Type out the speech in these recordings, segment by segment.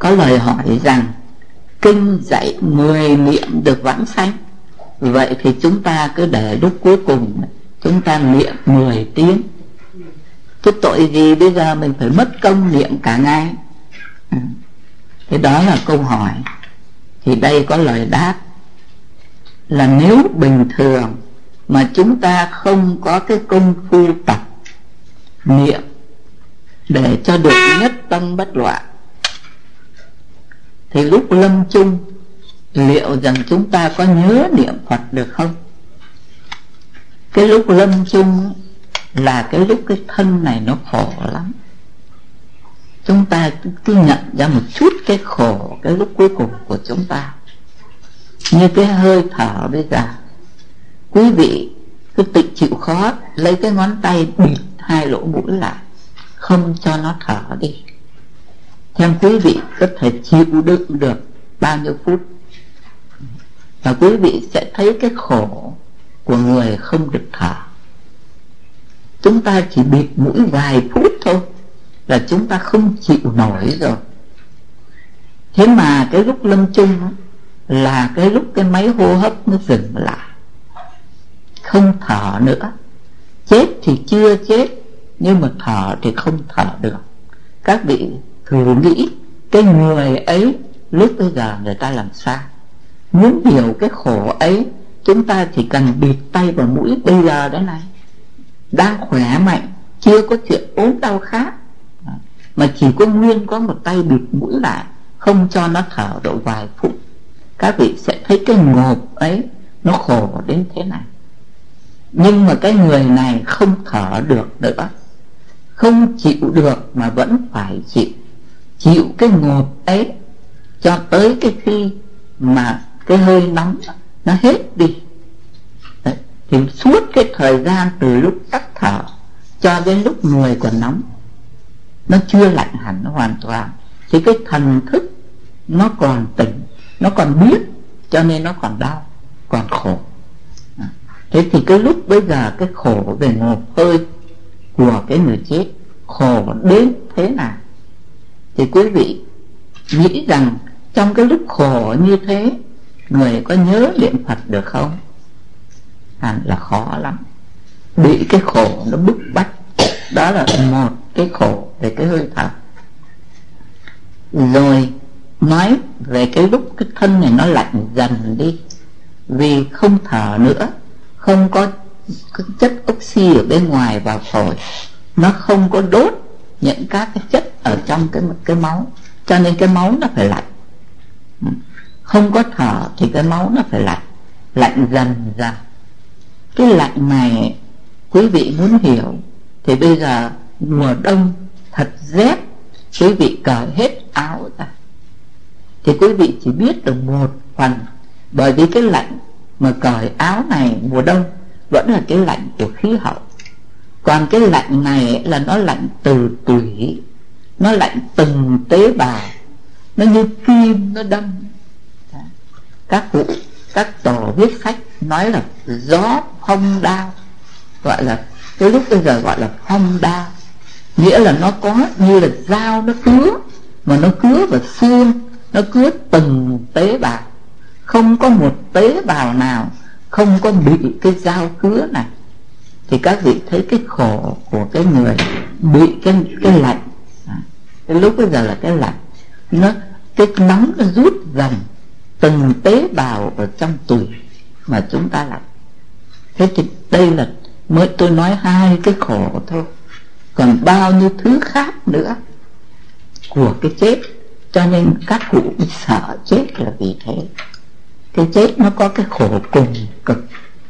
có lời hỏi rằng kinh dạy 10 niệm được vãng sanh, vậy thì chúng ta cứ để lúc cuối cùng chúng ta niệm 10 tiếng, chứ tội gì bây giờ mình phải mất công niệm cả ngày. Thế đó là câu hỏi. Thì đây có lời đáp là nếu bình thường mà chúng ta không có cái công phu tập niệm để cho được nhất tâm bất loạn, thì lúc lâm chung liệu rằng chúng ta có nhớ niệm Phật được không? Cái lúc lâm chung là cái lúc cái thân này nó khổ lắm. Chúng ta cứ nhận ra một chút cái khổ cái lúc cuối cùng của chúng ta. Như cái hơi thở bây giờ, quý vị cứ tự chịu khó lấy cái ngón tay bịt 2 lỗ mũi lại, không cho nó thở đi. Theo quý vị có thể chịu đựng được bao nhiêu phút, và quý vị sẽ thấy cái khổ của người không được thở. Chúng ta chỉ bịt mũi vài phút thôi là chúng ta không chịu nổi rồi. Thế mà cái lúc lâm chung là cái lúc cái máy hô hấp nó dừng lại, không thở nữa. Chết thì chưa chết, nhưng mà thở thì không thở được. Các vị thử nghĩ cái người ấy lúc bây giờ người ta làm sao? Muốn hiểu cái khổ ấy, chúng ta chỉ cần bịt tay vào mũi bây giờ đó này, đang khỏe mạnh, chưa có chuyện ốm đau khác, mà chỉ có nguyên có một tay bịt mũi lại, không cho nó thở độ vài phút. Các vị sẽ thấy cái ngộp ấy nó khổ đến thế này. Nhưng mà cái người này không thở được nữa, không chịu được mà vẫn phải chịu cái ngộp ấy cho tới cái khi mà cái hơi nóng nó hết đi. Đấy. Thì suốt cái thời gian từ lúc tắt thở cho đến lúc người còn nóng, nó chưa lạnh hẳn hoàn toàn, thì cái thần thức nó còn tỉnh, nó còn biết, cho nên nó còn đau, còn khổ. Thế thì cái lúc bây giờ cái khổ về ngộp hơi của cái người chết khổ đến thế nào, thì quý vị nghĩ rằng trong cái lúc khổ như thế, người có nhớ niệm Phật được không? Là khó lắm. Bị cái khổ nó bức bách. Đó là một cái khổ về cái hơi thở. Rồi nói về cái lúc cái thân này nó lạnh dần đi, vì không thở nữa, không có chất oxy ở bên ngoài vào phổi, nó không có đốt những các cái chất ở trong cái máu, cho nên cái máu nó phải lạnh. Không có thở thì cái máu nó phải lạnh dần dần. Cái lạnh này quý vị muốn hiểu thì bây giờ mùa đông thật rét, quý vị cởi hết áo ra thì quý vị chỉ biết được một phần, bởi vì cái lạnh mà cởi áo này mùa đông vẫn là cái lạnh của khí hậu. Còn cái lạnh này là nó lạnh từ tủy, nó lạnh từng tế bào, nó như kim nó đâm. Các tổ viết sách nói là gió phong đao, gọi là cái lúc bây giờ gọi là phong đao, nghĩa là nó có như là dao nó cứa, mà nó cứa vào xương, nó cứa từng tế bào, không có một tế bào nào không có bị cái dao cứa này. Thì các vị thấy cái khổ của cái người bị cái lạnh. Cái lúc bây giờ là cái lạnh, cái nóng nó rút dần từng tế bào ở trong tủy mà chúng ta lạnh. Thế thì đây là mới tôi nói 2 cái khổ thôi, còn bao nhiêu thứ khác nữa của cái chết. Cho nên các cụ sợ chết là vì thế. Cái chết nó có cái khổ cùng cực.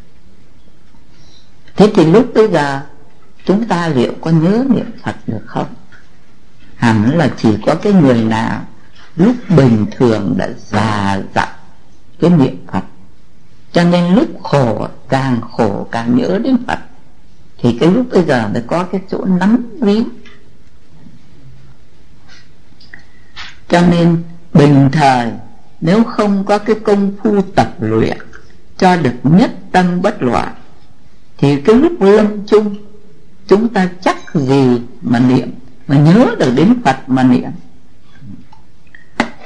Thế thì lúc bây giờ chúng ta liệu có nhớ niệm Phật được không? Hẳn là chỉ có cái người nào lúc bình thường đã già dặn cái niệm Phật, cho nên lúc khổ càng nhớ đến Phật, thì cái lúc bây giờ mới có cái chỗ nắm víu. Cho nên bình thời nếu không có cái công phu tập luyện cho được nhất tâm bất loạn, thì cái lúc lâm chung chúng ta chắc gì mà niệm, mà nhớ được đến Phật mà niệm.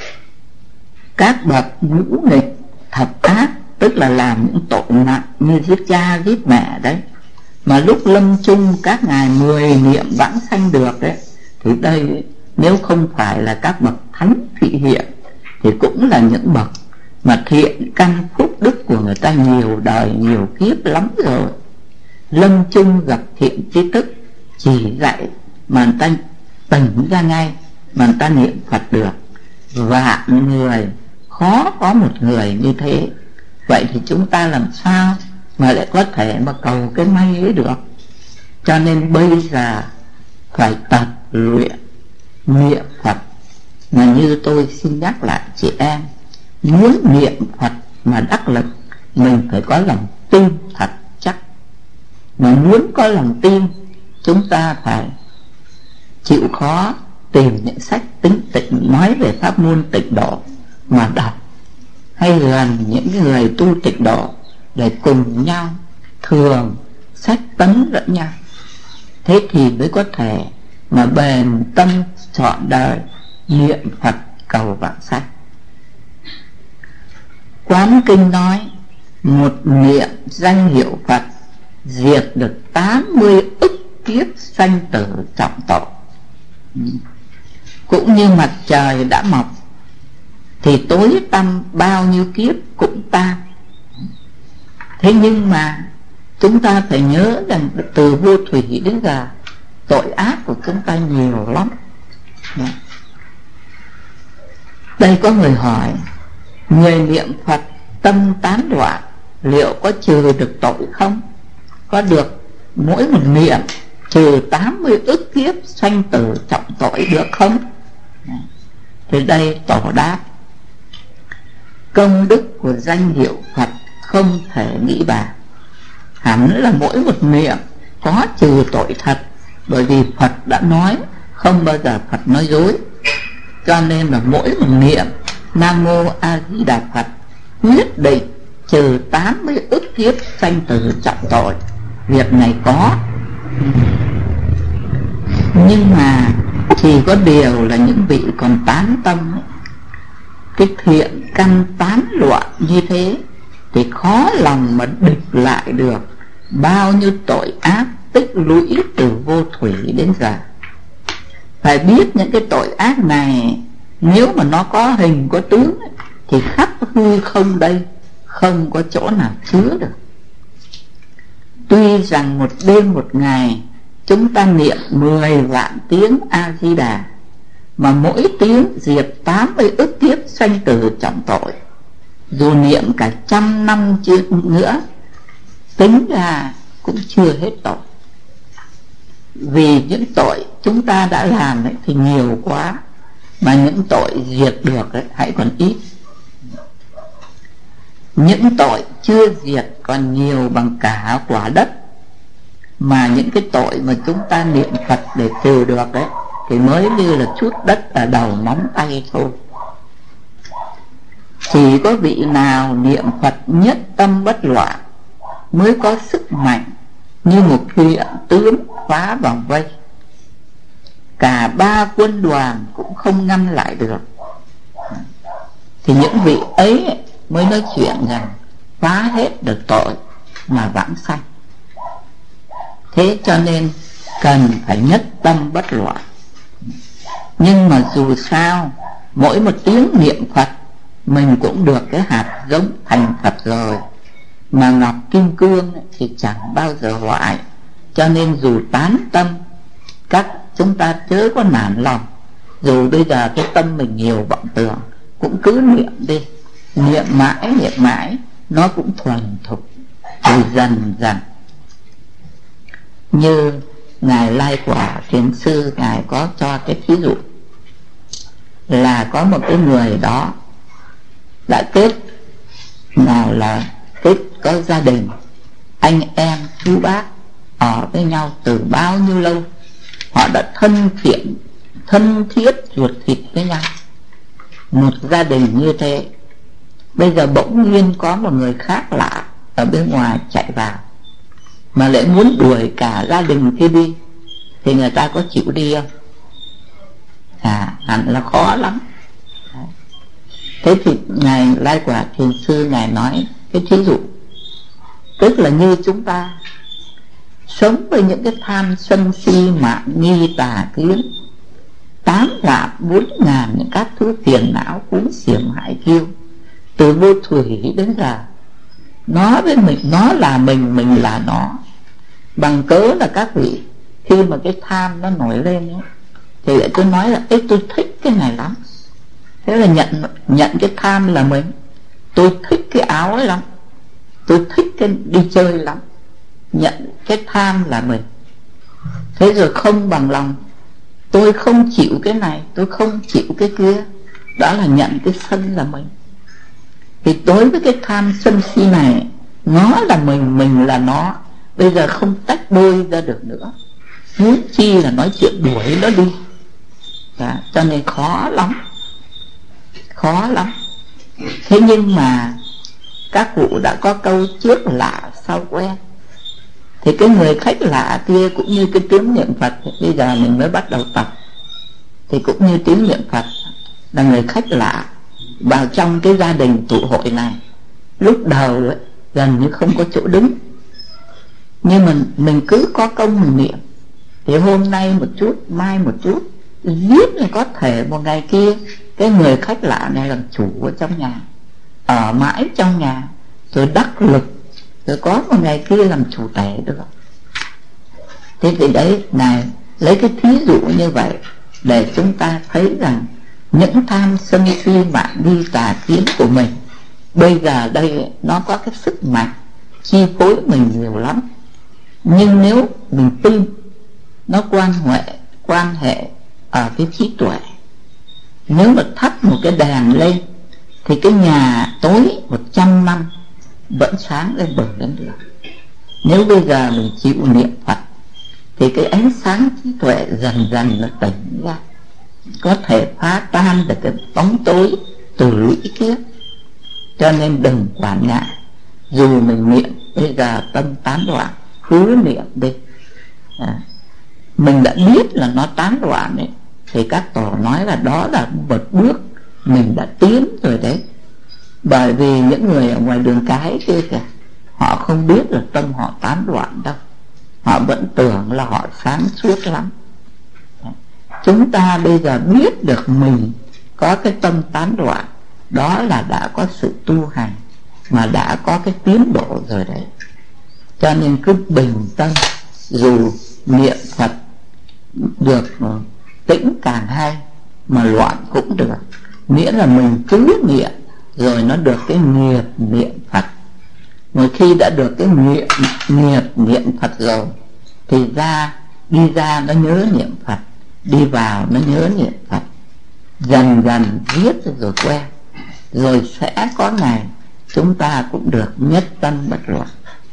các bậc ngũ nghịch thập ác, tức là làm những tội nặng như giết cha giết mẹ đấy, mà lúc lâm chung các ngài 10 niệm vãng sanh được đấy, thì đây nếu không phải là các bậc thánh thị hiện thì cũng là những bậc mà thiện căn phúc đức của người ta nhiều đời nhiều kiếp lắm rồi. Lâm chung gặp thiện tri thức chỉ dạy mà người ta tỉnh ra ngay, mà người ta niệm Phật được. Vạn người khó có một người như thế. Vậy thì chúng ta làm sao mà lại có thể mà cầu cái may ấy được? Cho nên bây giờ phải tập luyện niệm Phật. Mà như tôi xin nhắc lại chị em, muốn niệm Phật mà đắc lực, mình phải có lòng tin thật chắc. Mà muốn có lòng tin, chúng ta phải chịu khó tìm những sách tính tịnh nói về pháp môn tịnh độ mà đọc, hay gần những người tu tịnh độ để cùng nhau thường sách tấn lẫn nhau. Thế thì mới có thể mà bền tâm trọn đời niệm Phật cầu vãng sanh. Quán kinh nói một niệm danh hiệu Phật diệt được 80 ức kiếp sanh tử trọng tội. Cũng như mặt trời đã mọc thì tối tăm bao nhiêu kiếp cũng tan. Thế nhưng mà chúng ta phải nhớ rằng từ vô thủy đến giờ tội ác của chúng ta nhiều lắm. Đây có người hỏi, người niệm Phật tâm tán loạn liệu có trừ được tội không? Có được mỗi một niệm trừ 80 ức kiếp sanh tử trọng tội được không? Thì đây tổ đáp, công đức của danh hiệu Phật không thể nghĩ bàn. Hẳn là mỗi một niệm có trừ tội thật, bởi vì Phật đã nói không bao giờ Phật nói dối. Cho nên là mỗi một niệm Nam Mô A Di Đà Phật quyết định trừ 80 ức kiếp sanh tử trọng tội. Việc này có, nhưng mà chỉ có điều là những vị còn tán tâm ấy, cái thiện căn tán loạn như thế thì khó lòng mà địch lại được bao nhiêu tội ác tích lũy từ vô thủy đến giờ. Phải biết những cái tội ác này nếu mà nó có hình có tướng ấy, thì khắp hư không đây không có chỗ nào chứa được. Tuy rằng một đêm một ngày chúng ta niệm 10 vạn tiếng A-di-đà, mà mỗi tiếng diệt 80 ức kiếp sanh tử trọng tội, dù niệm cả 100 năm nữa tính ra cũng chưa hết tội. Vì những tội chúng ta đã làm ấy thì nhiều quá, mà những tội diệt được ấy hãy còn ít. Những tội chưa diệt còn nhiều bằng cả quả đất. Mà những cái tội mà chúng ta niệm Phật để trừ được đấy thì mới như là chút đất ở đầu móng tay thôi. Chỉ có vị nào niệm Phật nhất tâm bất loạn mới có sức mạnh như một thiện tướng phá vòng vây. Cả 3 quân đoàn cũng không ngăn lại được. Thì những vị ấy mới nói chuyện rằng phá hết được tội mà vãng sanh. Thế cho nên cần phải nhất tâm bất loạn. Nhưng mà dù sao mỗi một tiếng niệm Phật mình cũng được cái hạt giống thành Phật rồi. Mà ngọc kim cương thì chẳng bao giờ hoại. Cho nên dù tán tâm, các chúng ta chớ có nản lòng. Dù bây giờ cái tâm mình nhiều vọng tưởng, cũng cứ niệm đi. Niệm mãi nó cũng thuần thục rồi dần dần. Như Ngài Lai Quả Thiền Sư, Ngài có cho cái ví dụ là có một cái người đó đã kết, nào là kết có gia đình, anh em chú bác ở với nhau từ bao nhiêu lâu. Họ đã thân thiết ruột thịt với nhau, một gia đình như thế. Bây giờ bỗng nhiên có một người khác lạ ở bên ngoài chạy vào, mà lại muốn đuổi cả gia đình kia đi, thì người ta có chịu đi không? Hẳn là khó lắm. Thế thì Ngài Lai Quả Thiền Sư Ngài nói cái thí dụ, tức là như chúng ta sống với những cái tham sân si mạn nghi tà kiến, 8.400.000 những các thứ phiền não cuốn xiềm hại kiêu, từ vô thủy đến giờ. Nó với mình, nó là mình là nó. Bằng cớ là các vị khi mà cái tham nó nổi lên ấy, thì lại tôi nói là tôi thích cái này lắm. Thế là nhận cái tham là mình. Tôi thích cái áo ấy lắm, tôi thích cái đi chơi lắm, nhận cái tham là mình. Thế rồi không bằng lòng, tôi không chịu cái này, tôi không chịu cái kia, đó là nhận cái sân là mình. Thì đối với cái tham sân si này, nó là mình là nó, bây giờ không tách đôi ra được nữa, huống chi là nói chuyện đuổi nó đi. Đó, cho nên khó lắm. Thế nhưng mà các cụ đã có câu trước lạ sau quen. Thì cái người khách lạ kia cũng như cái tiếng niệm Phật, bây giờ mình mới bắt đầu tập, thì cũng như tiếng niệm Phật là người khách lạ vào trong cái gia đình tụ hội này. Lúc đầu ấy, gần như không có chỗ đứng, nhưng mình cứ có công mình niệm, thì hôm nay một chút, mai một chút, giết là có thể một ngày kia cái người khách lạ này làm chủ ở trong nhà, ở mãi trong nhà, rồi đắc lực, rồi có một ngày kia làm chủ tể được. Thế thì đấy, Ngài lấy cái thí dụ như vậy để chúng ta thấy rằng những tham sân si mạn nghi tà kiến của mình bây giờ đây nó có cái sức mạnh chi phối mình nhiều lắm. Nhưng nếu mình tin nó quan hệ ở cái trí tuệ, nếu mà thắp một cái đèn lên thì cái nhà tối 100 năm vẫn sáng lên bừng lên được. Nếu bây giờ mình chịu niệm Phật thì cái ánh sáng trí tuệ dần dần nó tỉnh ra, có thể phá tan được cái bóng tối từ lũy kiếp. Cho nên đừng quản ngại, dù mình niệm bây giờ tâm tán loạn, cứ niệm đi. Mình đã biết là nó tán loạn ấy, thì các tổ nói là đó là một bước mình đã tiến rồi đấy. Bởi vì những người ở ngoài đường cái kia kìa, họ không biết là tâm họ tán loạn đâu, họ vẫn tưởng là họ sáng suốt lắm. Chúng ta bây giờ biết được mình có cái tâm tán loạn, đó là đã có sự tu hành, mà đã có cái tiến bộ rồi đấy. Cho nên cứ bình tâm, dù niệm Phật được tĩnh càng hay, mà loạn cũng được, miễn là mình cứ niệm rồi nó được cái nghiệp niệm Phật. Một khi đã được cái nghiệp niệm Phật rồi thì đi ra nó nhớ niệm Phật, đi vào nó nhớ niệm Phật, dần dần viết rồi quen, rồi sẽ có ngày chúng ta cũng được nhất tâm bất loạn.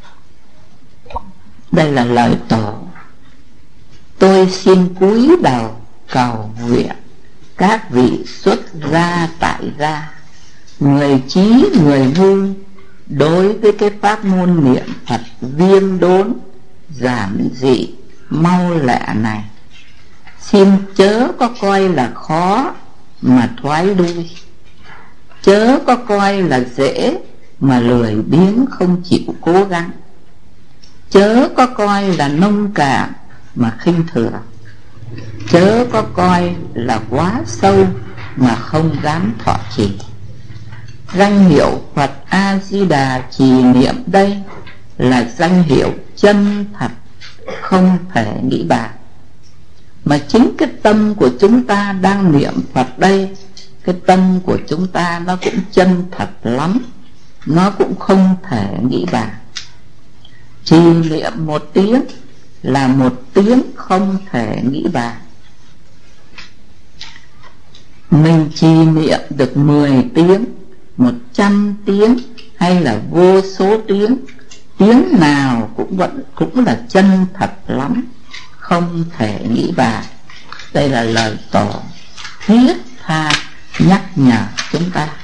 Đây là lời tổ. Tôi xin cúi đầu cầu nguyện các vị xuất gia tại gia, người trí người vui, đối với cái pháp môn niệm Phật viên đốn giản dị mau lẹ này, xin chớ có coi là khó mà thoái lui, chớ có coi là dễ mà lười biếng không chịu cố gắng, chớ có coi là nông cạn mà khinh thường, chớ có coi là quá sâu mà không dám thọ trì. Danh hiệu Phật A-di-đà trì niệm đây là danh hiệu chân thật, không thể nghĩ bàn. Mà chính cái tâm của chúng ta đang niệm Phật đây, cái tâm của chúng ta nó cũng chân thật lắm, nó cũng không thể nghĩ bàn. Trì niệm một tiếng là một tiếng không thể nghĩ bàn. Mình trì niệm được 10 tiếng, 100 tiếng hay là vô số tiếng, tiếng nào cũng là chân thật lắm, không thể nghĩ bàn. Đây là lời tổ thiết tha nhắc nhở chúng ta.